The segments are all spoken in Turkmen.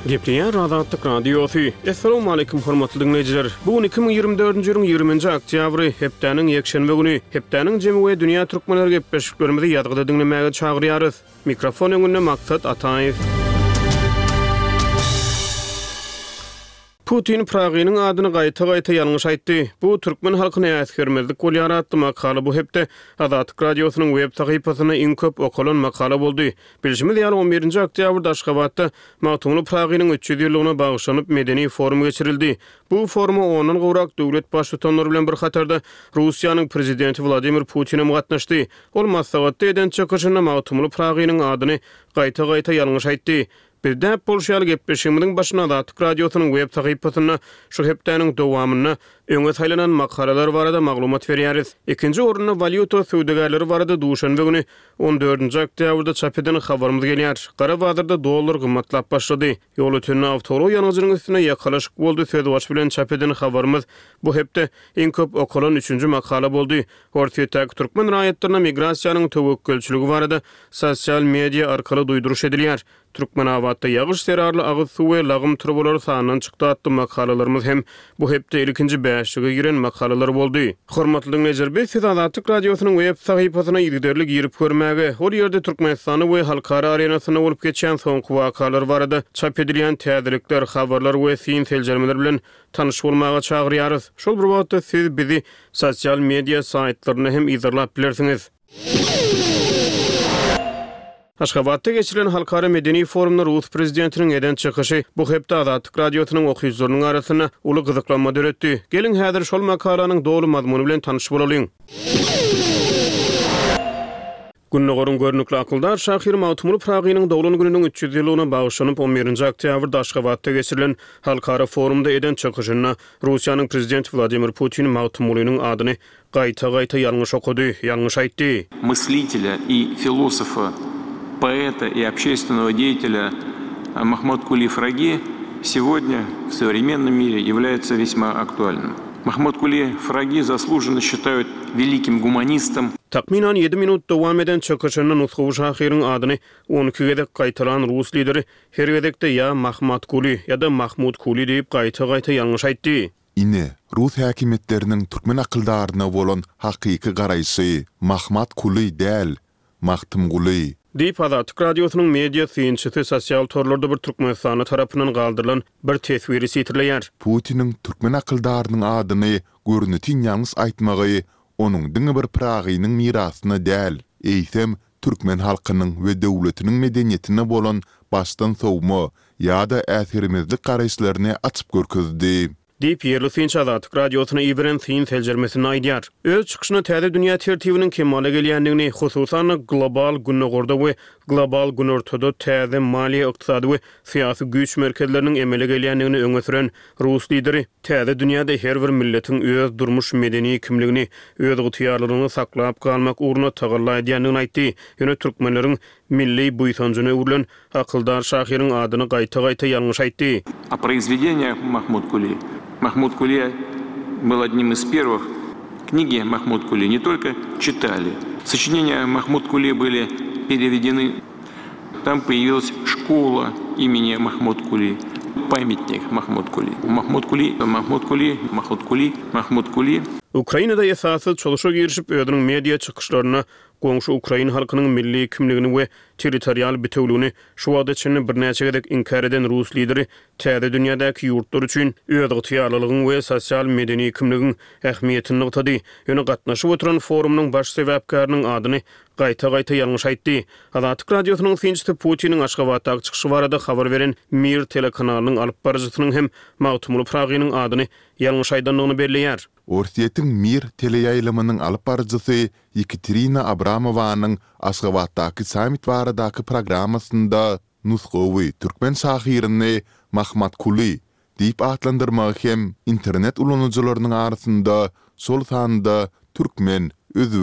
Gepleyen Azadlyk Radiosu. Assalamu alaykum hormatly dinleyijiler. Bugun 2024-nji ýylyň 20-nji oktýabry, hepdeniň ýekşenbe güni. Hepdeniň jemy we dünýä türkmenleri gepleşiklerimizi ýadgyda dinlemäge çagyrýarys. Mikrofon öňünde Maksat Ataýew. Putin Pragynyň adyny gaýta-gaýta ýalňyş aýtdy. Bu türkmen halkyna äsgermezlik bolýaratdy makala bu hepde Azadlyk Radiosynyň web sahypasyna iň köp okulan makala boldy. Bilişimiz ýaly 11-nji oktýabrda Aşgabatda Magtumly Pragynyň 300 ýyllygyna bagyşlanyp medeni forum geçirildi. Bu foruma onuň gowrak döwlet başlyklary bilen bir hatarda Russiýanyň prezidenti Vladimir Putin gatnaşdy. Ol maslahatda eden çykyşyna Magtumly Pragynyň adyny gaýta-gaýta ýalňyş aýtdy. Birde bolşýaly gepleşigimiň başyna Azadlyk Radiosynyň web sahypasyna şu hepdeniň dowamyna öňe saýlanan makalalar barada maglumat berýäris. Ikinji orunda valyuta söwdegarlary barada duşanbe güni 14-nji oktýabrda çap eden habarymyz gelýär. Gara bazarda dollar gymmatlap başlady. Ýol ötünde awtolo ýanyjynyň üstüne ýakalaşyk boldy. Söwdebaş bilen çap eden habarymyz bu hepde iň köp okulan 3-nji makala boldy. Ortaýa türkmen raýatlaryna migrasiýanyň töwekkülçiligi barada sosial media arkaly duýduruş edilýär. Türkmen awatda ýagyş serarly agyz suw we lagym trubolary sanyny çykdy atdy makalalarymyz hem bu hepde ilkinji bäşige giren makalalar boldy. Hormatly dinleyijiler, biz Azadlyk Radiosynyň web sahypasyna ýigderlik ýerip görmäge, ol ýerde Türkmenistany we halkara arenasyna bolup geçen soňky wakalar barada çap edilýän täzelikler, habarlar we sin seljermeler bilen tanyş bolmaga çagyrýarys. Şol bir wagtda siz bizi sosial media saýtlaryna hem izlap bilersiňiz. Aşgabatda geçirilen halkara medeni forumda Rus prezidentiniň eden çykyşy bu hepde Azadlyk Radiosynyň okuýucularynyň arasyna uly gyzyklanma döretdi. Gelin häzir şol makalanyň dogry mazmuny bilen tanyş bolalyň. Günnogorun görnükli akyldar Şahir Magtumly Pragynyň dowlany gününiň 300 ýylygyna bagyşlanyp 11-nji oktýabrda Aşgabatda geçirilen halkara forumda eden çykyşyna Russiýanyň prezidenti Vladimir Putin Magtumlynyň adyny gaýta-gaýta ýalňyş okudy, ýalňyş aýtdy. Мыслителя и философа, поэта и общественного деятеля Махмуд Кули Фраги сегодня в современном мире является весьма актуальным. Махмуд Кули Фраги заслуженно считают великим гуманистом. Takminan 7 minut dowam eden çykyşynyň Nusxu Şahiryň adyny 12 gedek gaýtaran Rus lideri her gedekde ýa Mahmud Kuli ýa-da Mahmud Kuli diýip gaýta-gaýta ýalňyş aýtdy. Ine Rus häkimetleriniň türkmen akyldaryna bolan hakyky garaýşy Mahmud Kuli däl, Magtum Kuli. Diýip Azadlyk Radiosynyň media synçysy sosial torlarda bir Türkmenistany tarapyndan galdyrylan bir teswiri sitirleýär. Putiniň türkmen akyldarynyň adyny görnütin ýalňys aýtmagy onuň diňe bir Pragynyň mirasyna däl, eýsem türkmen halkynyň we döwletiniň medeniýetine bolan başdan sowma ýa-da äsirimizlik garaýşlaryny açyp görkezdi. Diýip ýerli synçy Azadlyk Radiosyna iýeren syn seljermesini aýdýar. Öz çykyşyna täze dünýä tertibiniň kemale gelýändigini, hususan global günnogorda we global günortada täze maliýe, ykdysady we syýasy güýç merkezleriniň emele gelýändigini öňe süren Rus lideri täze dünýäde her bir milletiň öz durmuş medeni kimligini, öz gytýarlygyny saklap galmak uğruna tagalladýanyny aýtdy. Ýöne türkmenleriň milli buýsanjyny urulan akyldar Şahiryň adyny gaýta-gaýta ýalňyş aýtdy. А произведение Махмуд Кули был одним из первых. Книги Махмуд Кули не только читали. Сочинения Махмуд Кули были переведены. Там появилась школа имени Махмуд Кули, памятник Махмуд Кули. Махмуд Кули. Ukraynada esasy çalışa girişip özüniň media çykyşlaryna goňşy Ukrayn halkynyň milli kimligini we territorial bütünlüğini şu wagtda içinde bir näçe gedek inkar eden Rus lideri täze dünýädäki ýurtlar üçin öz gytýarlylygyň we sosial medeni kimligiň ähmiýetini ýokady. Ýöne gatnaşyp oturan forumyň baş sebäpkarynyň adyny gaýta-gaýta ýalňyş aýtdy. Azadlyk Radiosynyň synçysy Putiniň Aşgabatdaky çykyşy barada habar beren Mir telekanalynyň alyp barjysynyň hem Magtumly Pragynyň adyny ýalňyş aýdanlygyny belleýär. Ortaýetiň Mir teleýaýlamynyň alyp barjysy Yekaterina Abramowanyň Aşgabatdaky samit baradaky programmasynda Nusxu türkmen şahirini Mahmud Kuli diýip atlandyrmak hem internet ulanjylarynyň arasynda sol sanda türkmen, özbek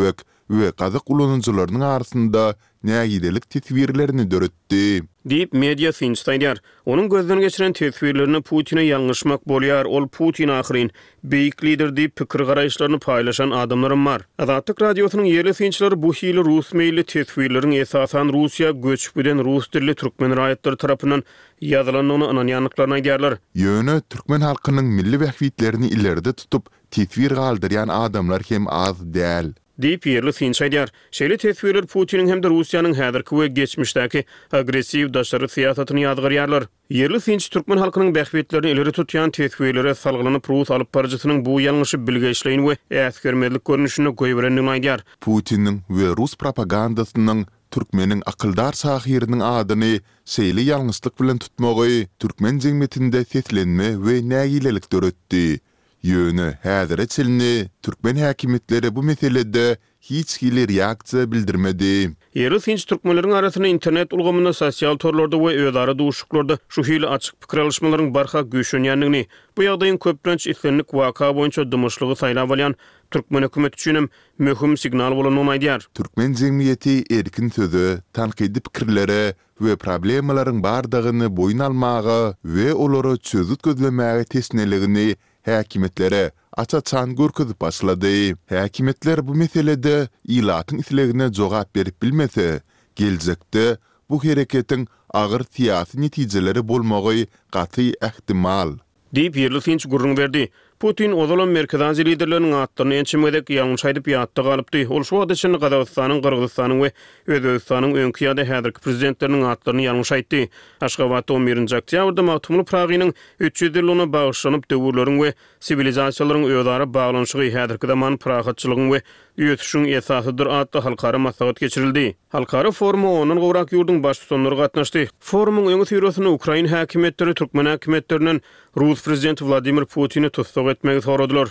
we gazy kullanıcılarynyň arasynda nägidelik tesbirlerini döretdi. Deyip media finçtaýdýar. Onun gözden geçiren tesbirlerini Putin'e ýalňyşmak bolýar. Ol Putin ahyryň beýik lider diýip pikir garaýşlaryny paýlaşan adamlarym bar. Azatlyk radiosynyň ýerli finçleri bu hili rus meýilli tesbirleriň esasan Russiýa göçüpden rus dilli türkmen raýatlary tarapyndan ýazylanyny ananýanlyklaryna aýdýarlar. Ýöne türkmen halkynyň milli wähbitlerini ileride tutup tesbir galdyrýan adamlar hem az däl. Deyip yerli finçaýdýar. Şeýle tesbirler Putiniň hem de Russiýanyň häzirki we geçmişdäki agressiw daşary siýasatyny ýadgyrýarlar. Yerli finç türkmen halkynyň bähbetlerini ileri tutýan tesbirlere salgylanyp Rus alyp barjysynyň bu ýalňyşy bilgeçleýin we äsgermezlik görnüşini goýberendigi aýdýar. Putiniň we Rus propagandasynyň türkmeniň akyldar sahiriniň adyny şeýle ýalňyslyk bilen tutmagy türkmen jemgyýetinde seslenme we nägilelik döretdi. Ýöne häzir etsilni türkmen häkimetleri bu meselede hiç hili reaksiýa bildirmedi. Yerli finç türkmenleriň arasyna internet ulgamynda sosial torlarda we özara duşuklarda şu hili açyk pikir alışmalarynň barha güýçlenýändigini, bu ýagdaýyň köplenç islenlik waka boýunça dymyşlygy saýlap alýan türkmen hökümeti üçin möhüm signal bolanyny aýdýar. Türkmen jemgyýeti erkin sözü, tanqidi pikirlere we problemalaryň bardygyny boýun almagy we olary çözüp gözlemäge tesneligini häkimetlere açaçan görkezip başlady. Häkimetler bu meselede ilatyň islegine jogap berip bilmese, geljekde bu hereketiň agyr siýasy netijeleri bolmagy gaty ähtimal. Diýip yerli finç gurrun berdi. Putin ozalan Merkezi liderlerinin atlarını ençimedek ýalňyş aýdyp ýatda galypdy. Ol şu wagt içinde Gazagystanyň, Kyrgyzstanyň we Özbegistanyň öňki ýa-da häzirki prezidentleriniň atlaryny ýalňyş aýtdy. Aşgabatda 11-nji oktýabrda Mahtumly Pragynyň 300 ýylyna bagyşlanyp döwürleriň we sivilizasiýalaryň özara baglanyşygy häzirki zaman pragatçylygyň we ýötüşüň esasydyr adly halkara maslahat geçirildi. Halkara foruma onuň gowrak ýurdun baş tutanlary gatnaşdy. Forumyň öňü süýresini Ukraina häkimetleri türkmen häkimetlerinden Rus prezidenti Vladimir Putin'i tutsak etmegi soradylar.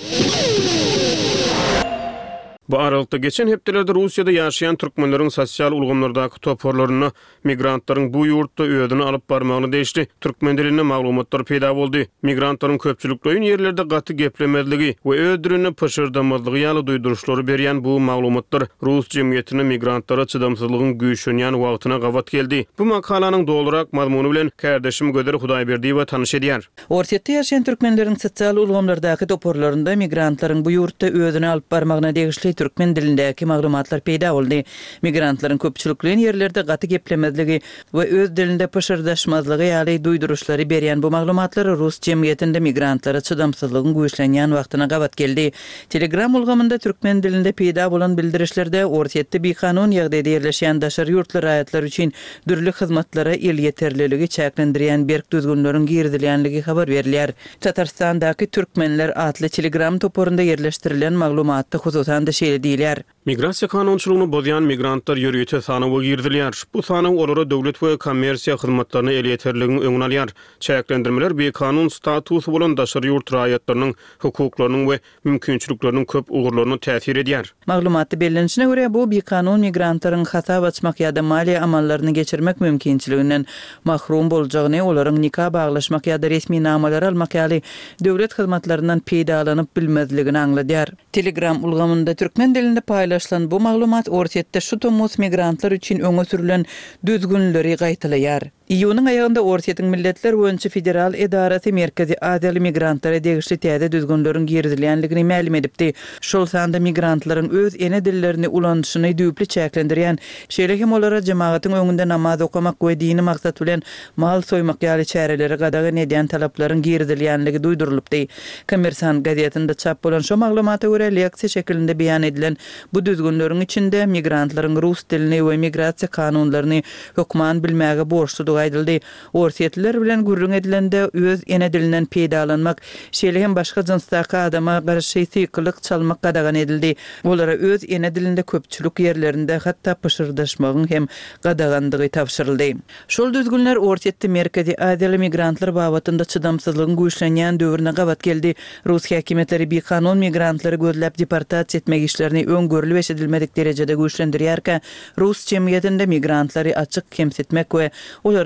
Bu aralykda geçen hepdelerde Russiýada ýaşaýan türkmenleriň sosial ulgamlardaky toporlaryny migrantlaryň bu ýurtda öýdüni alyp barmagyny değişdi. Türkmen dilinde maglumatlar peýda boldy. Migrantlaryň köpçülikleri ýerlerde gaty geplemezligi we öýdürini pışırdamazlygy ýaly duýduruşlary berýän bu maglumatlar Rus jemgyýetine migrantlara çydamsızlygyň güýçlenýän wagtyna gawat geldi. Bu makalanyň dolurak mazmuny bilen kardeşim Göder Hudaýberdiýew tanış edýär. Ortaýatda ýaşaýan türkmenleriň sosial ulgamlardaky toporlarynda migrantlaryň bu ýurtda öýdüni alyp barmagyna degişli türkmen dilindäki maglumatlar peýda boldy. Migrantlaryň köpçülikleri ýerlerde gaty geplemezligi we öz dilinde pışyrdaşmazlygy ýaly duýduruşlary berýän bu maglumatlar Rus jemgyýetinde migrantlara çydamsızlygyň güýçlenýän wagtyna gawat geldi. Telegram ulgamynda türkmen dilinde peýda bolan bildirişlerde ortaýatda bekanun ýagdaýda ýerleşýän daşar ýurtlar raýatlar üçin dürli hyzmatlara el ýeterliligi çäklendirýän berk düzgünlörüň girdilýänligi habar berilýär. Tatarstandaky türkmenler atly Telegram toporunda ýerleşdirilen maglumatda hususan da diýilýär. Migrasiýa kanunçylygyny bozýan migrantlar ýörüýete sanawy girdilýär. Bu sanaw olara döwlet we kommersiýa hyzmatlaryny el ýeterligini öňüne alýar. Çäklendirmeler bir kanun statusy bolan daşary ýurt raýatlarynyň hukuklarynyň we mümkinçilikleriniň köp ugurlaryna täsir edýär. Maglumatda bellenişine görä bu bir kanun migrantlaryň hasap açmak ýa-da maliýe amallaryny geçirmek mümkinçiliginden mahrum boljagyny, olaryň nikah baglaşmak ýa-da resmi namalar almak ýaly döwlet hyzmatlarynyň peýdalanyp bilmezligini aňladýar. Telegram ulgamynda türkmen dilinde paýlaşylan bu maglumat ortaýatda şu tomos migrantlar üçin öňe sürülen düzgünleri gaýtalaýar. İýunyň aýagynda Ortaýatyň Milletler Boýunça Federal Edarasy Merkezi Azyly migrantlara degişli täze düzgünlörüň girdilýänligini ma'lum edipdi. Şol sanda migrantlaryň öz ene dillerini ulanýyşyny düýpli çäklendirýän, şeýle hem olara jemagytyň öňünde namaz okamak we dini maksat bilen mal soýmak ýaly çäreleri gadagan edýän talaplaryň girdilýänligi duýdurulupdy. Kommersant gazetinde çap bolan şu maglumata görä leksiýa şeklinde beýan edilen bu düzgünlörüň içinde migrantlaryň rus dilini we migrasiýa kanunlaryny hökman bilmäge borçludygy aýdyldy. Ortaýatlylar bilen gurrun edilende öz ene dilinden peýdalanmak, şeýle hem başga jinsdaky adama garşy sykylyk çalmak gadagan edildi. Olara öz ene dilinde köpçülik ýerlerinde hatda pışyrdaşmagyň hem gadagandygy tapşyryldy. Şol düzgünler ortaýatda Merkezi Azyly migrantlar babatynda çydamsızlygyň güýçlenýän döwrüne gawat geldi. Rus häkimetleri bir kanun migrantlary gözläp deportasiýa etmek işlerini öňgörüli we edilmedik derejede güýçlendirýärkä, Rus jemgyýetinde migrantlary açyk kemsitmek we olara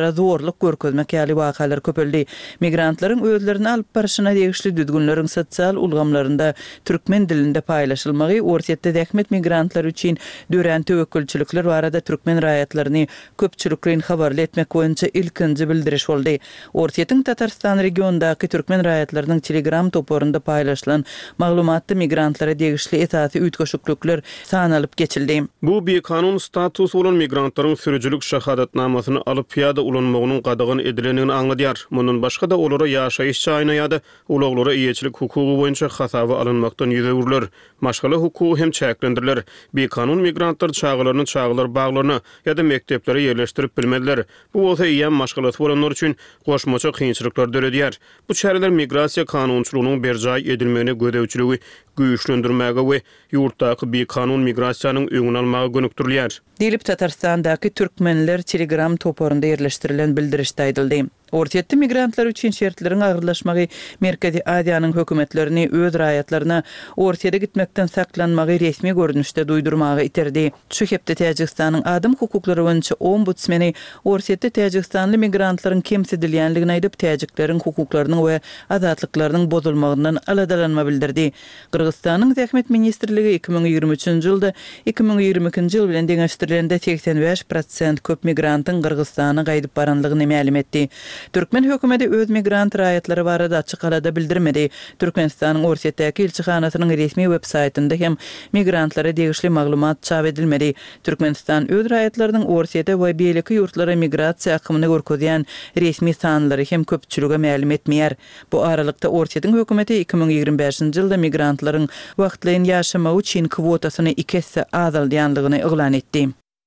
migrantlara zorluk görkezmek ýaly wakalar köpeldi. Migrantlaryň özlerini alyp barşyna degişli düzgünleriň sosial ulgamlarynda türkmen dilinde paýlaşylmagy ortatda däkmet migrantlar üçin dören töwekkülçilikler barada türkmen raýatlaryny köpçüliklerin habarly etmek boýunça ilkinji bildiriş boldy. Ortatyň Tatarstan regionundaky türkmen raýatlarynyň Telegram toporunda paýlaşylan maglumatly migrantlara degişli etaty üýtgeşiklikler sanalyp geçildi. Bu bir kanun status olan migrantlaryň sürüjülük şahadatnamasyny alyp ýa-da ulanmagynyň gadagyn edilenini aňladýar. Mundan başga da olara ýaşaýyş çaýyna ýa-da ulaglara iýeçilik hukugy boýunça hasaba alınmakdan ýüzegürler. Maşgala hukuky hem çäklendirler. Bir kanun migrantlar çağlaryny çağlar baglaryny ýa-da mekteplere ýerleşdirip bilmediler. Bu bolsa ýa maşgalat bolanlar üçin goşmaça kynçylyklar döredýär. Bu çäreler migrasiýa kanunçylygynyň berjaý edilmegine gödäwçiligi güýçlendirmäge we ýurtdaky bir kanun migrasiýanyň öňüni almagy gönükdirilýär. Dilip Tatarstandaky türkmenler Telegram toporunda ýerleşdirilen bildirişde aýdyldy. Ortatda migrantlar üçin şertleriň agyrlaşmagy Merkezi Asiýanyň hökümetlerini öz raýatlaryna ortada gitmekden saklanmagy resmi görnüşde duýdurmagy iterdi. Şu hepde Täjikistanyň adam hukuklary boýunça ombudsmeni ortatda Täjikstanly migrantlaryň kemsedilýänligini aýdyp täjikleriň hukuklarynyň we azatlyklarının bozulmagyndan aladalanma bildirdi. Kırgızstanyň Täkmet ministrligi 2023-nji ýylda 2022-nji ýyl bilen deňeşdirilende 85% köp migrantyň Kırgızstana gaýdyp baranlygyny ma'lum etdi. Türkmen hökümeti öz migrant raýatlary barada açyk halda bildirmedi. Türkmenistanyň Orsetdaky elçihanasynyň resmi web-saýtynda hem migrantlara degişli maglumat çap edilmedi. Türkmenistan öz raýatlarynyň Orsetda we beýleki ýurtlara migrasiýa akymy görkezýän resmi sanlary hem köpçülige ma'lum etmeýär. Bu aralykda Orsetdaň hökümeti 2025-nji ýylda migrantlaryň wagtlaryň ýaşamagy üçin kwotasyny 2 hisse azaldandygyny eglan etdi.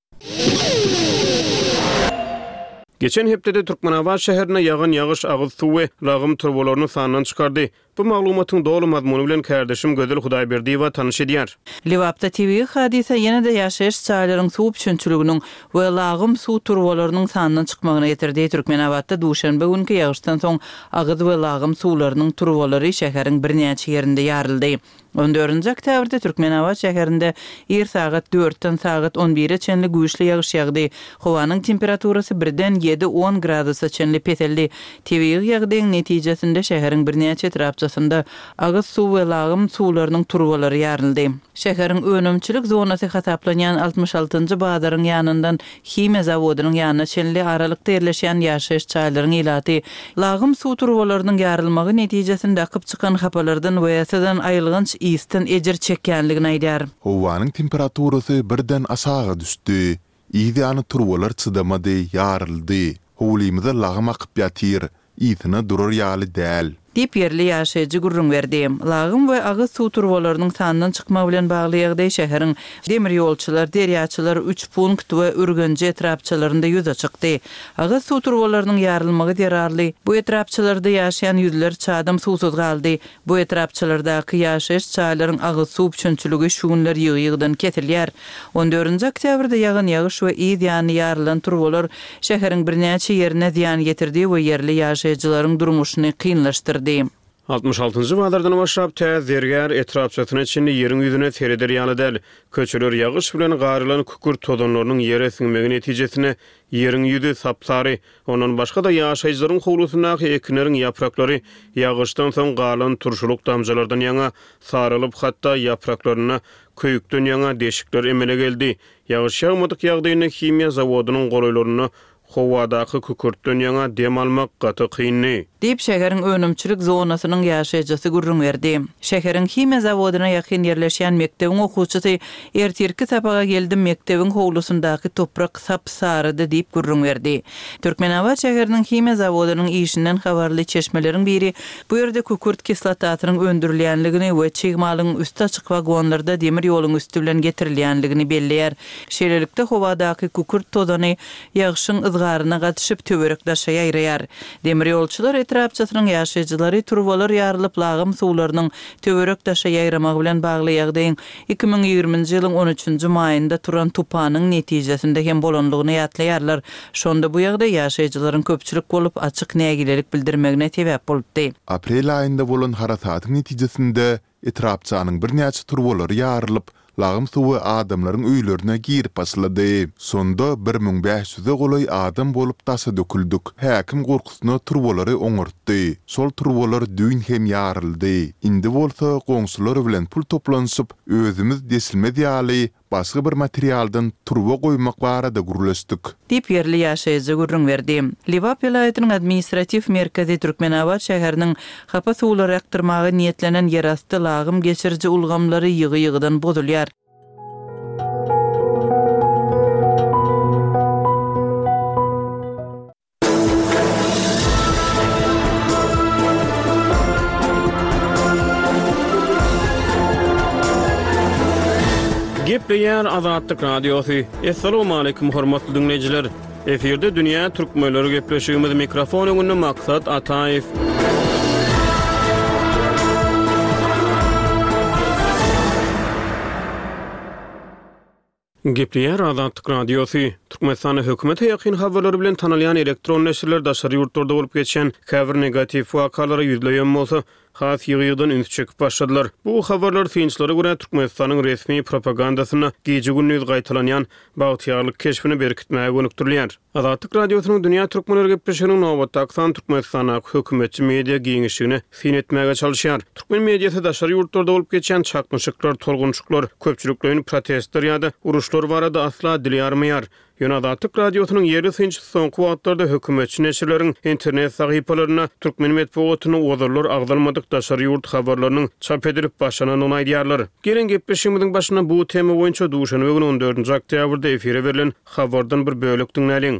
Geçen hepdede Türkmenabad şäherine ýagan ýagyş agyz suw we lagym turbolaryny sandan çykardy. Bu maglumatyň dolu mazmuny bilen kardeşim Gözel Hudaýberdiýewa tanyş edýär. Liwapda TV hadise ýene-de ýaşaýyş çaýlaryň suw üçinçiliginiň we lagym suw turbolarynyň sandan çykmagyna getirdi. Türkmenabadda duşanbe günkü ýagyşdan soň agyz we lagym suwlarynyň turbolary şäheriň birnäçe ýerinde ýaryldy. 14-nji oktýabrda Türkmenabad şäherinde er sagat 4-den sagat 11-e çenli güýçli ýagyş ýagdy. Howanyň temperaturasy birden 7-10 gradusa çenli peteldi. TV ýagdaýyň netijesinde şäheriň birnäçe etrapçasynda agyz suw we lagym suwlarynyň turbolary ýaryldy. Şäheriň önümçilik zonasy hasaplanýan 66-njy bazaryň ýanyndan himiýa zawodynyň ýanyna çenli aralykda ýerleşýän ýaşaýyş çaýlaryň ilaty lagym suw turbolarynyň ýarylmagy netijesinde akyp çykan hapalardan we ýasadan aýylgynç ýysten ejir çekýänligini aýdýar. Howanyň temperaturasy birden aşağı düşdi. Ýa-da turbolar çydamady, ýaryldy. Howlymyza lagym akyp ýatyr. Ýytyna durar ýaly däl. Dip yerli ýaşaýjy gurrun berdi. Lagym we agyz suw turbolarynyň sandan çykma bilen bagly ýagdaý şäheriň demir ýolçylar, derýaçylar 3 punkt we Ürgenji etrapçalarynda ýüze çykdy. Agyz suw turbolarynyň ýarylmagy derarly. Bu etrapçalarda ýaşaýan ýüzler çadam suwsuz galdy. Bu etrapçalardaky ýaşaýyş çaýlaryň agyz suw üçinçiligi şu günler ýygy-ýygydan ketilýär. 14-nji oktýabrda ýagan ýagyş we ýany ýarylan turbolar şäheriň birnäçe ýerine ziýan getirdi we yerli ýaşaýjylaryň durmuşyny kynlaşdyrdy. 66-njy badardan başlap täzerger etrapçasyna çenli ýeriň ýüzüne sereder ýaly däl. Köçeler ýagyş bilen garylan kükürt tozanlarynyň ýere siňmegi netijesinde ýeriň ýüzi sapsary, ondan başga da ýaşaýjylaryň howlusynaky ekinleriň ýapraklary ýagyşdan soň galan turşuluk damjalardan ýaňa sarylyp hatda ýapraklaryna köýükden ýaňa deşikler emele geldi. Ýagyş ýagmadyk ýagdaýyna himiýa zawodynyň golaýlaryny howadaky kükürtden ýaňa dem almak gaty kynny. Dip şäheriň önümçilik zonasynyň ýaşaýjysy gurrun berdi. Şäheriň himiýa zawodyna ýakyn ýerleşýän mektebiň okuwçysy ertirki sapaga geldim mektebiň howlusundaky toprak sapsarıdy diýip gurrun berdi. Türkmenabad şäheriniň himiýa zawodynyň işinden habarly çeşmeleriň biri bu ýerde kükürt kislatatynyň öndürilýänligini we çygmalyň üstü açyk wagonlarda demir ýoluň üstü bilen getirilýänligini belleýär. Şeýlelikde howadaky kükürt tozany ýagyşyň ızgaryna gatyşyp töwerek daşa ýaýraýar. Demir ýolçylar etrapçasynyň ýaşaýjylary turbolar ýarylyp lagym suwlarynyň töwerek daşa ýaýramagy bilen bagly ýagdaýyň 2020-nji ýylyň 13-nji maýynda turan tupanyň netijesinde hem bolanlygyny ýatlaýarlar. Şonda bu ýagdaý ýaşaýjylaryň köpçülik bolup açyk nägilelik bildirmegine sebäp boldy. Aprel aýynda bolan harasatyň netijesinde etrapçanyň birnäçe turbolary ýarylyp lağım suwy adamlaryň öýlerine girip baslady. Sonda 1500-e golay adam bolup dasa döküldük. Häkim gorkusyna turbolary oňurtdy. Sol turbolar düýün hem ýaryldy. Indi bolsa goňsular bilen pul toplansyp özümiz desilmedi ýaly başga bir materialdan turbo goýmak barada gurulşdyk. Dip yerli ýaşaýjy gurrun berdi. Liwap vilayatynyň administrativ merkezi Türkmenabad şäheriniň hapa suwlary aktyrmagy niýetlenen yerasty lağım geçirji ulgamlary ýygy-ýygydan bozulýar. Gepleýär Azatlyk Radiosu. Assalamu alaykum hormatly dinleýijiler. Eferde dünýä türkmenleri gepleşigimiz mikrofon öňünde Maksat Ataýew. Gepleýär Azatlyk Radiosu. Türkmenistana hökümeti ýakyn habarlary bilen tanalýan elektron neşirler daşary ýurtlarda bolup geçen häzir negativ wakalary ýüzleýän bolsa, has ýygydan üns çekip başladylar. Bu habarlar synçlara görä Türkmenistanyň resmi propagandasyna gece gündüz gaýtalanýan bagtýarlyk keşfini berkitmäge gönükdirýär. Azatlyk Radiosynyň dünýä türkmenleri gepleşiginiň nowatda aksan Türkmenistana hökümetçi media giňişigini sinetmäge çalışýar. Türkmen mediasy daşary ýurtlarda bolup geçen çakmyşyklar, tolgunçluklar, köpçüliklerin protestler ýa-da uruşlar barada asla dilýarmaýar. Azatlyk Radiosynyň ýerli synçy soňky wagtlarda hökümetçi neşirleriň internet sahypalaryna türkmen medeniýetini ozurlar agdalmadyk daşary ýurt habarlarynyň çap edilip başlananyny aýdýarlar. Gelen gepleşigimiziň başyna bu tema boýunça duşany we 14 oktýabrda efire berilen habardan bir bölek dinläliň.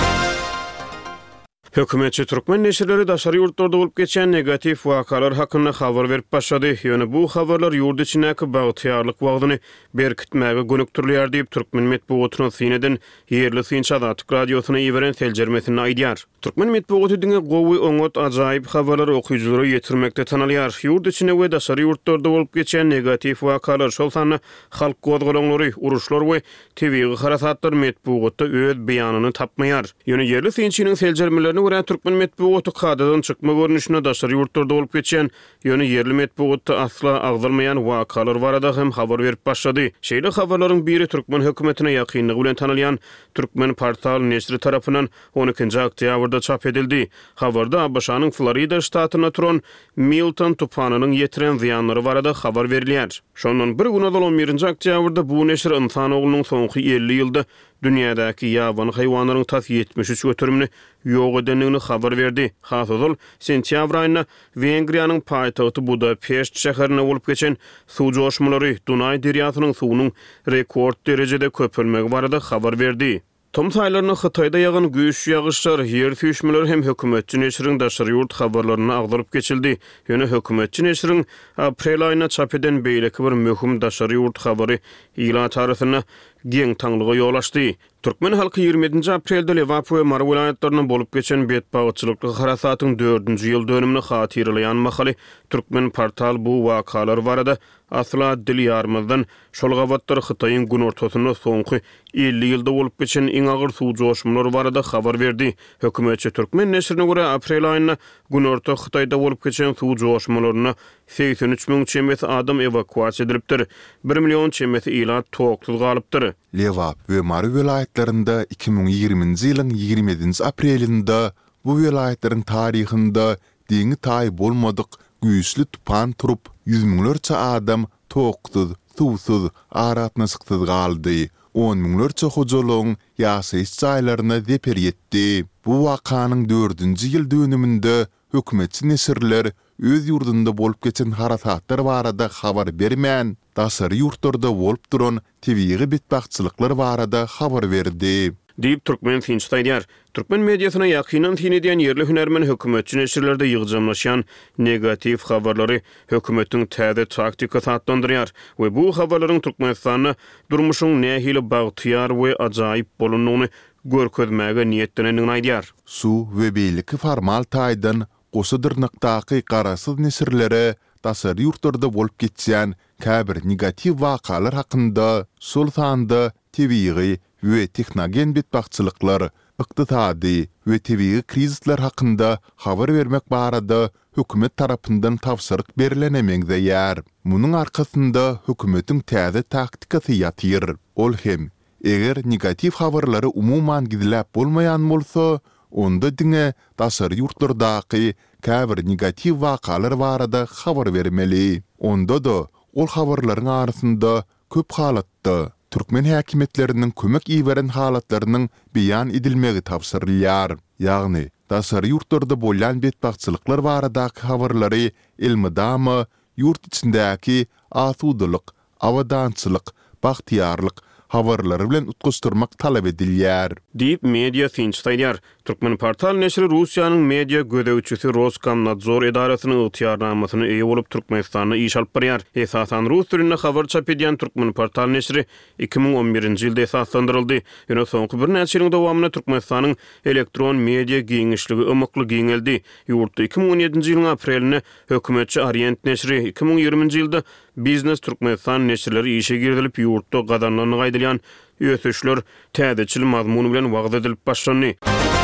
Hökümetçi türkmen neşirleri daşary ýurtlarda bolup geçen negativ wakalar hakynda habar berip başlady. Ýöne bu habarlar ýurt içindäki bagtýarlyk wagtyny berkitmäge gönükdirýär diýip türkmen medeniýetyny sineden ýerli synçy Azatlyk Radiosyna ýeberen seljermesini aýdýar. Türkmen medeniýetine gowy oňot ajaýyp habarlar okuyjylary ýetirmekde tanalýar. Ýurt içinde we daşary ýurtlarda bolup geçen negativ wakalar şol sany halk gozgolonlary, uruşlar we TV harasatlar medeniýetde öz beýanyny tapmaýar. Ýöne ýerli synçynyň seljermelerini görä türkmen medeniýeti kadadan çykma görnüşine daşary ýurtlarda bolup geçen ýöne ýerli medeniýetde asla agdalmaýan wakalar barada hem habar berip başlady. Şeýle habarlaryň biri türkmen hökümetine ýakynlygy bilen tanalýan Türkmen portal neşri tarapyndan 12 oktýabrda çap edildi. Habarda Abaşanyň Florida ştatyna turan Milton tufanynyň ýetiren ziýanlary barada habar berilýär. Şondan bir gün 11 oktýabrda bu neşir insan oglunyň soňky 50 ýylda dünýädäki ýaban haýwanlaryň tas 73 götürümini ýok edenligini habar berdi. Hasazol sentýabr aýynda Wengriýanyň paýtagty Budapest şäherine bolup geçen suw joşmalary Dunay derýasynyň suwunyň rekord derejede köpelmegi barada habar berdi. Tom saýlaryna Hytaýda ýagan güýç ýagyşlar, ýer süýşmeleri hem hökümetçi neşiriň daşary ýurt habarlaryny agdaryp geçildi. Ýöne hökümetçi neşiriň aprel aýyna çap eden beýleki bir möhüm daşary ýurt habary ýyla tarasyna giň taňlyga ýol açdy. Türkmen halky 27 aprelde Liwap we Mar vilayatlaryna bolup geçen betbagyçylykly harasatyň 4-nji ýyl dönümini hatyrlayan makaly Türkmen portal bu wakalar barada asla dilýarmazdan şol gawatlar Hytaýyň gün ortasyna soňky 50 ýylda bolup geçen iň agyr suw joşmulary barada habar berdi. Hökümetçi Türkmen neşrine görä aprel aýynda gün orta Hytaýda bolup geçen suw joşmularyna 83.000 çemeti adam evakuasiýa edilipdir. 1 million çemeti ila toksuz galypdyr. Liwap we Mar vilayatlarynda 2020-nji ýylyň 27 aprelinde bu vilayatlaryň taryhynda diňi taý bolmadyk güýçli tupan turup 100.000lerçe adam toksuz, suwsuz, aratnasyksız galdy. 10.000lerçe hojaloň ýaşaýyş jaýlaryna zeper ýetdi. Bu wakanyň 4-nji ýyl dönüminde hökümetçi neşirler öz ýurdunda bolup geçen harasatlar barada habar bermän, daşary ýurtlarda bolup duran tebiği betbagyçylyklar barada habar berdi. Diýip türkmen synçy aýdýar. Türkmen mediasyna ýakynan tinediýän ýerli hünärmen hökümetçi neşirlerde ýygjamlaşan negativ habarlary hökümetiň täze taktikasy atlandyrýar we bu habarlaryň Türkmenistanyň durmuşyň nähili bagtyar we ajaýyp bolununy görkezmäge niýetlenenini aýdýar. Su we beýleki formal taýdan goşadyrnykdaky garasyz neşirlere daşary ýurtlarda bolup geçýän käbir negativ wakalar hakynda sol sanda tebiği we texnogen betbagyçylyklar iqtisadi we tebii krizisler hakkında haber vermek barada hökümet tarapyndan tavsyrlyk berilenemeňde ýer. Munyň arkasynda hökümetin täze taktikasy ýatyr. Ol hem eger negativ habarlary umuman gidilip bolmayan bolsa, onda diňe daşary ýurtlardaky käbir negativ wakalar barada habar bermeli. Onda da ol habarlaryň arasynda köp halatda Türkmen häkimetleriniň kömek iýeren halatlarynyň beýan edilmegi tapsyrylýar. Ýagny daşary ýurtlarda bolan betbaççylyklar baradaky habarlary elmydamy ýurt içindäki asudylyk, awadançylyk, bagtyarlyk habarlary bilen utgusturmak talap edilýär. Deep Media Finchtaýar. Türkmen portal neşri Russiýanyň media gödäwçisi Roskomnadzor edarasynyň ýetýärnamasyny eýe bolup Türkmenistana iş alyp barýar. Esasan rus dilinde habar çap edýän Türkmen portal neşri 2011-nji ýylda esaslandyryldy. Ýöne soňky bir näçe ýylyň dowamyna Türkmenistanyň elektron media giňişligi ömükli giňeldi. Ýurtda 2017-nji ýylyň aprelinde hökümetçi Orient neşri 2020-nji ýylda Biznes Türkmenistan neşirleri işe girdilip ýurtda gadanlaryny gaýdylýan ösüşler täzeçil mazmuny bilen wagt edilip başlandy.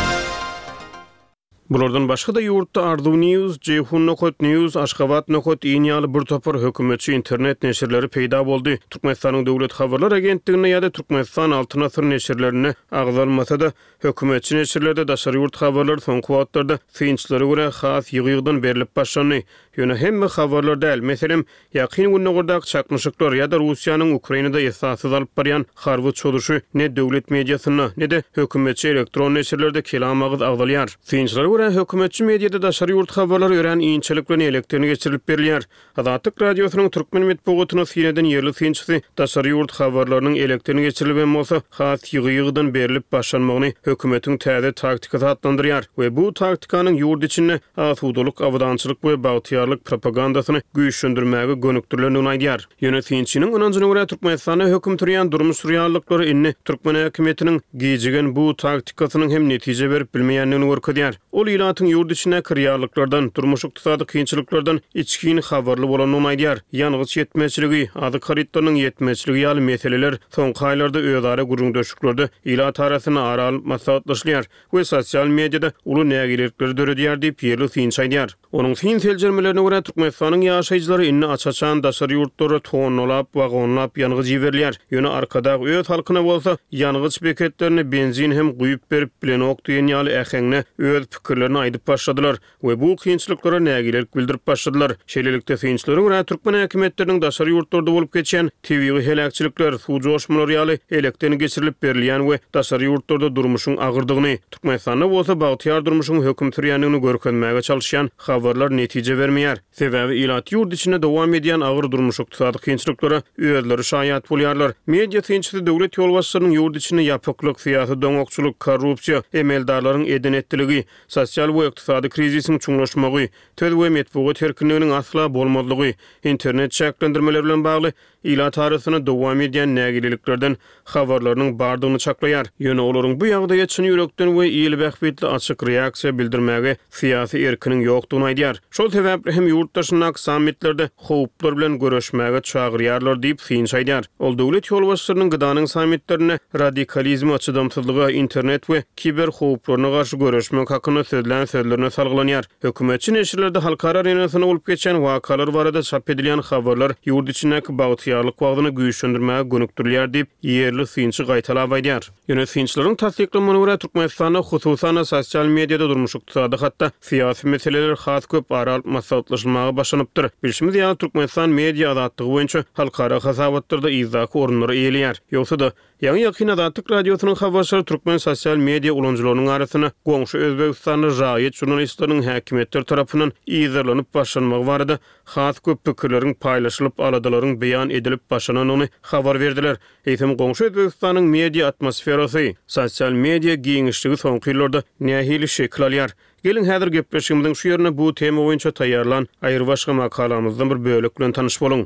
Bulardan başga da ýurtda Ardu News, Ceyhun Nokot News, Aşgabat Nokot ýaly bir topar hökümetçi internet neşirleri peýda boldy. Türkmenistanyň döwlet habarlar agentligine ýa-da Türkmenistan Altyn Asr neşirlerini agzalmasa da hökümetçi neşirlerde daşary ýurt habarlar soňky wagtlarda synçylary görä has ýygydan berilip başlandy. Ýöne hemme habarlar däl, meselem ýakyn günlerdaky çakmyşyklar ýa-da Russiýanyň Ukrainada esassız alyp barýan harby çoluşy ne döwlet mediasyna ne de hökümetçi elektron neşirlerde kelam agyz agdalýar. Synçylary görä hökümetçi mediada daşary ýurt habarlary ören iňçilik bilen elektrini geçirilip berilýär. Azatlyk radiosynyň türkmen medeniýetine sineden ýerli synçysy daşary ýurt habarlarynyň elektrini geçirilben bolsa has ýygydan berilip başlanmagyny hökümetiň täze taktikasy adlandyrýar we bu taktikanyň ýurt içinde asudylyk, awadançylyk we bagtyar propagandasyny güýçlendirmäge gönükdirlendigini aýdýar. Ýönetimçiniň onuncuny görä Türkmenistana höküm türýän durmuş reallyklary inni Türkmen häkimetiniň gijigen bu taktikasynyň hem netije berip bilmeýändigini görkezýär. Ol ýylatyň ýurt içine kirýarlyklardan, durmuş ykdysady kynçylyklardan içkin habarly bolanyny aýdýar. Ýanygyç ýetmezçiligi, azyk haritlarynyň ýetmezçiligi ýaly meseleler soňky aýlarda özara gurulmuşyklerde ýylat arasyna aralyp maslahatlaşýar we sosial mediada uly nägilikleri döredýär diýip ýerli synç aýdýar. Onuň syn seljermelerine görä Türkmenistanyň ýaşaýjylary inni açaçan daşary ýurtlary tonlap, wagonlap ýanygyç ýiberler. Ýöne arkada öz halkyna bolsa ýanygyç beketlerini benzin hem guýup berip bilen okduýan ýaly äheňne öz pikirlerini aýdyp başladylar we bu kynçylyklara nägilik bildirip başladylar. Şeýlelikde synçylary görä Türkmen häkimetleriniň daşary ýurtlarda bolup geçen TV helakçylyklar, suw joşmalary ýaly elektrini geçirilip berilýän we daşary ýurtlarda durmuşyň agyrdygyny, Türkmenistanda bolsa bagtyar durmuşyň höküm türýändigini görkezmäge çalışýan habarlar netije bermeýär. Sebäbi ýylat ýurt içinde dowam edýän agyr durmuş ykdysady kynçylyklara özleri şaýat bolýarlar. Media synçysy döwlet ýolbaşçylarynyň ýurt içinde ýapyklyk, syýasy doňokçuluk, korrupsiýa, emeldarlaryň edenetdiligi, sosial we ykdysady krizisiň çuňlaşmagy, töz we medeniýet erkinliginiň asla bolmadygy, internet çäklendirmeleri bilen bagly ýylat arasyna dowam edýän nägiliklerden habarlarynyň bardygyny çaklaýar. Ýöne olaryň bu ýagdaýa çyn ýürekden we ýylbähbetli açyk reaksiýa bildirmäge syýasy erkiniň ýokdugyny aýdýar. Şol sebäpli hem ýurtdaşynyň sammitlerde howplar bilen görüşmäge çagyrýarlar diýip synç aýdýar. Ol döwlet ýolbaşçylarynyň gydanyň sammitlerine radikalizm, açydamsızlyga, internet we kiber howplaryna garşy görüşmek hakyna sözlän sözlerine salgylanyar. Hökümetçi neşirlerde halkara arenasyna bolup geçen wakalar barada çap edilýän habarlar ýurt içindäki bagtyarlyk wagtyny güýçlendirmäge gönükdirilýär diýip ýerli synçy gaýtalap aýdýar. Ýöne synçylaryň tasdiklamagyna görä Türkmenistanda hususan sosial mediada durmuş ykdysady hatda syýasy meseleler has köp aralyp maslahatlaşylmagy başlanypdyr. Bilşimiz ýa Türkmenistan media azatlygy boýunça halkara hasabatlarda izdaky orunlary eýelýär. Ýogsa da ýa-ni ýakyn azatlyk radiosynyň habarçylary Türkmen sosial media ulanjylarynyň arasyna goňşy Özbegistanyň raýat jurnalistlarynyň häkimetler tarapyndan ýyzarlanyp başlanmagy barada has köp pikirleriň paýlaşylyp aladaryň beýan edilip başlananyny habar berdiler. Eýsem goňşy Özbegistanyň media atmosferasy, sosial media giňişligi soňky ýyllarda nähili şekil alýar. Gelin häzir gepleşigimiziň şu ýerine bu tema boýunça taýýarlan aýry başga makalamyzdan bir bölek bilen tanyş boluň.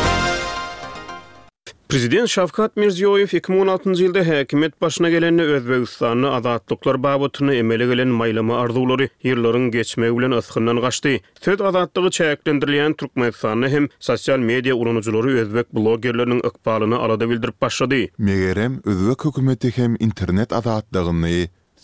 Prezident Şavkat Mirziyoyew 2016-njy ýylda häkimet başyna gelende Özbegistanyň azatlyklar babatyny emele gelen maýlama arzulary ýyllaryň geçmegi bilen ysgyndan gaçdy. Söz azatlygy çäklendirilýän Türkmenistanyň hem sosial media ulanjylary özbek blogerleriniň ykbalyny alada bildirip başlady. Megerem özbek hökümeti hem internet azatlygyny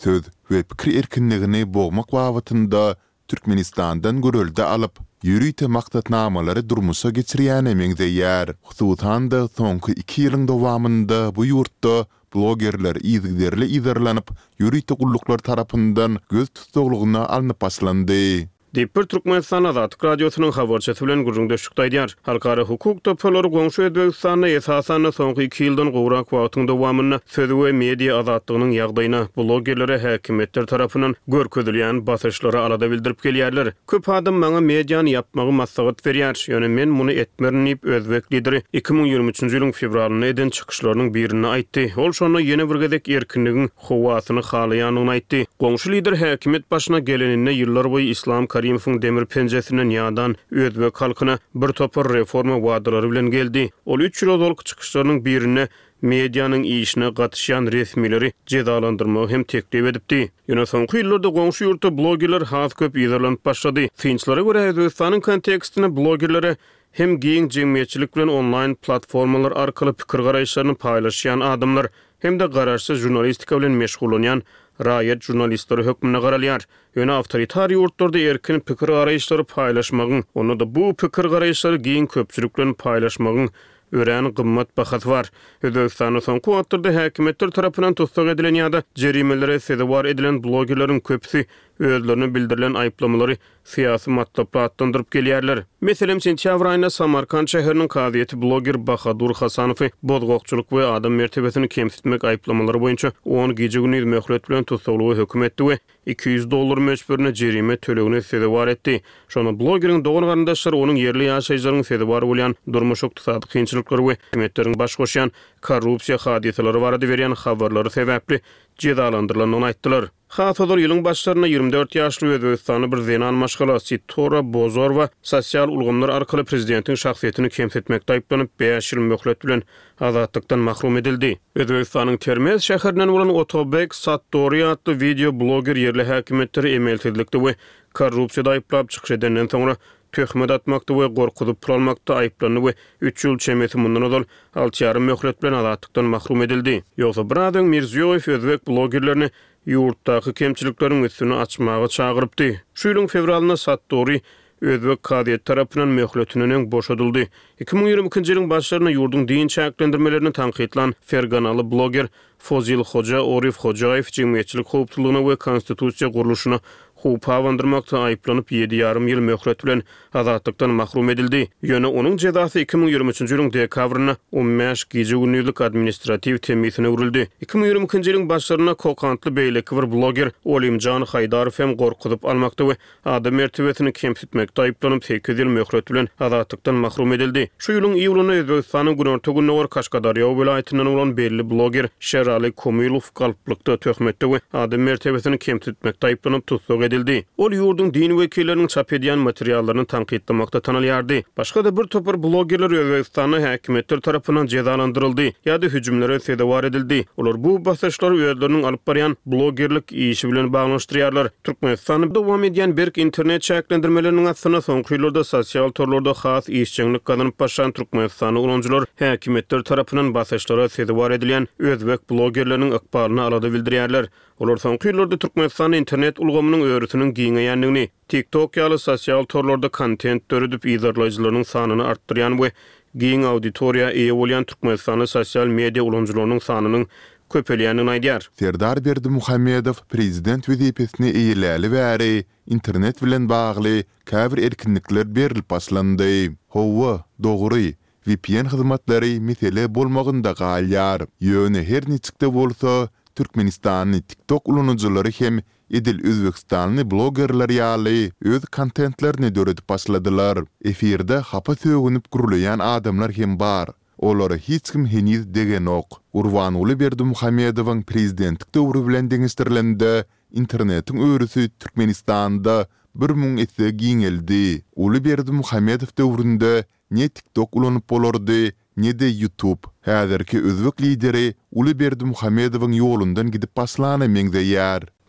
söz we pikir erkinligini boğmak wagtynda Türkmenistandan görüldi alıp ýürüýte maktatnamalary durmuşa geçirýän emeňdeýär. Hususan da soňky 2 ýylyň dowamında bu ýurtda blogerler izgirli izarlanyp ýürüýte gulluklar tarapyndan göz tutuglygyna alınıp başlandy. Dipper Türkmenistan Azatlyk Radiosynyň habarçysy bilen gurulmuşdyk aýdýar. Halkara hukuk topalary goňşy Özbegistanyna esasan soňky 2 ýyldan gowrak wagtyň dowamyny söz we media azatlygynyň ýagdaýyna blogerlere häkimetler tarapyndan görkezilýän basyşlary alada bildirip gelýärler. Köp adam maňa mediany ýapmagy maslahat berýär. Ýöne men muny etmerin diýip Özbek lideri 2023-nji ýylyň fevralyna eden çykyşlarynyň birini aýtdy. Ol şonu ýene bir gezek erkinligiň howasyny halaýanyny aýtdy. Goňşy lider häkimet başyna geleninde ýyllar boýy Islam Karimov'un demir penceresinden ýadan Özbek halkyna bir topar reforma wadalary bilen geldi. Ol 3 ýyl çykyşlarynyň birine medianyň işine gatışýan resmileri cezalandyrmagy hem teklip edipdi. Ýöne soňky ýyllarda goňşy ýurtda blogerler has köp ýerlanyp başlady. Finçlara görä Özbegistanyň kontekstine blogerlere hem giň jemgyýetçilik bilen online platformalar arkaly pikir garaýşlaryny paýlaşýan adamlar hem de garaşsyz jurnalistika bilen meşgul bolýan raýat jurnalistleri hökmüne garalýar. Ýöne awtoritar ýurtlarda erkin pikir garaýşlary paýlaşmagyň, onu da bu pikir garaýşlary giň köpçülik bilen paýlaşmagyň ören gymmat bahas var. Özbegistanyň soňky wagtlarda häkimetler tarapyndan tutsak edilen ýa-da jerimelere sebäp edilen blogerleriň köpsi özlerini bildirilen aýplamalary syýasy matlapla atlandyryp gelýärler. Meselem sentýabr aýynda Samarkand şäheriniň kadyety bloger Bahadur Hasanowy bozgokçuluk we adam mertebesini kemsitmek aýplamalary boýunça 10 gece gündüz möhlet bilen tutuklugy hökm etdi we $200 möçberine jerime tölegine sebäp etdi. Şonu blogeriň dogan garandaşlary onuň yerli ýaşaýjylaryň sebäp bolýan durmuş ykdysady kynçylyklary we hökümetleriň baş goşýan korrupsiýa hadiseleri barada berýän habarlary sebäpli cezalandyrylanyny aýtdylar. Hasodor ýylyň başlaryna 24 ýaşly Özbegistanyň bir zenan maşgalasy Tora Bozorova sosial ulgamlar arkaly prezidentiň şahsiýetini kemsitmekde aýplanyp 5 ýyl möhlet bilen azatlykdan mahrum edildi. Özbegistanyň Termez şäherinden bolan Otobek Sattori adly video bloger yerli häkimetleri emeltizlikde we korrupsiýada aýplap çykyş edenden soňra töhmet atmakda we gorkudyp pulmakda aýplany we 3 ýyl çemeti mundan ozal 6,5 möhlet bilen azatlykdan mahrum edildi. Ýogsa bir adam Mirziýow Özbek blogerlerini ýurtdaky kemçilikleriň üstüne açmagy çagyrypdy. Şu ýylyň fevralyna Sattori Özbek kadyet tarapyndan möhletiniň boşadyldy. 2022-nji ýylyň başlaryna ýurduň din çäklendirmelerini tanqidlan Ferganaly bloger Fozil Hoca Orif Hocaev jemgyýetçilik howpçylygyna we konstitusiýa guruluşyna hup awandyrmakda aýplanyp 7,5 ýyl möhlet bilen azatlykdan mahrum edildi. Ýöne onuň jezasy 2023-nji ýylyň dekabryna 15 gece gündüzlik administrativ temizine urildi. 2022-nji ýylyň başlaryna kokantly beýleki bir bloger Olimjan Haydarow hem gorkudyp almakda we adam mertebesini kemsitmekde aýplanyp 8 ýyl möhlet bilen azatlykdan mahrum edildi. Şu ýylyň iýulyna Özbegistanyň Günorta Günnäwar Kaşgadarýa welaýatynyň bolan belli bloger Şerali Komilov galplykda töhmetde we adam mertebesini kemsitmekde aýplanyp tutsak edildi. Ol ýurduň din wekilleriniň çap edýän materiallaryny tanqidlamakda tanalýardy. Başga da bir topar blogerler Özbegistanyň häkimetler tarapyndan cezalandyryldy ýa-da hüjümlere sebäp edildi. Olar bu basyşlary özleriniň alyp barýan blogerlik işi bilen baglanşdyrýarlar. Türkmenistanyň dowam edýän berk internet çäklendirmeleriniň asyna soňky ýyllarda sosial torlarda has işçilik ganyp başlan Türkmenistanyň ulanjylar häkimetler tarapyndan basyşlara sebäp edilen Özbek blogerleriniň ykbalyny alada bildirýärler. Olar soňky ýyllarda Türkmenistanyň internet ulgamynyň öwrütiniň giňeýändigini, TikTok ýaly sosial torlarda kontent döredip izarlaýjylarynyň sanyny artdyrýan we giň auditoriýa eýe bolýan Türkmenistanyň sosial media ulanjylarynyň sanynyň köpelýänini aýdýar. Serdar Berdimuhammedow prezident wezipesine eýiläli bäri internet bilen bagly käbir erkinlikler berilip başlandy. Howa, dogry, VPN hyzmatlary mesele bolmagynda galýar. Ýöne her niçikde bolsa Türkmenistanyň TikTok ulanjylary hem edil Özbegistanyň blogerler ýaly öz kontentlerini döredip başladylar. Efirde hapa sögünüp gurulaýan adamlar hem bar. Olary hiç kim heniz degen ok. Urwanuly Berdimuhammedowyň prezidentlik döwrü bilen deňişdirilende internetiň öwrüsi Türkmenistanda 1000 etse giňeldi. Uly Berdimuhammedow döwründe ne TikTok ulanyp bolardy, ne de YouTube. Häzirki Özbek lideri Uly Berdimuhammedowyň ýolundan gidip başlany meňzeýär.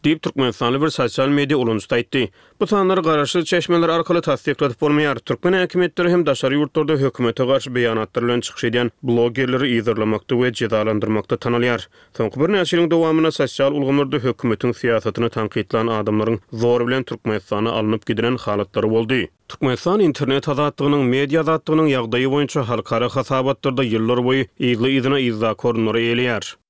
deyip Türkmenistanlı bir sosial media ulanyşy aýtdy. Bu sanlar garaşly çeşmeler arkaly tasdiklatyp bolmaýar. Türkmen häkimetleri hem daşary ýurtlarda hökümete garşy beýanatlar bilen çykyş edýän blogerleri ýyzyrlamakda we jedalandyrmakda tanalýar. Soňky bir näçe ýylyň dowamyna sosial ulgamlarda hökümetiň siýasatyny tanqidlan adamlaryň zor bilen Türkmenistana alınıp gidilen halatlary boldy. Türkmenistan internet azatlygynyň, media azatlygynyň ýagdaýy boýunça halkara hasabatlarda ýyllar boýy ýygy ýyzyna ýyza korunary elýär.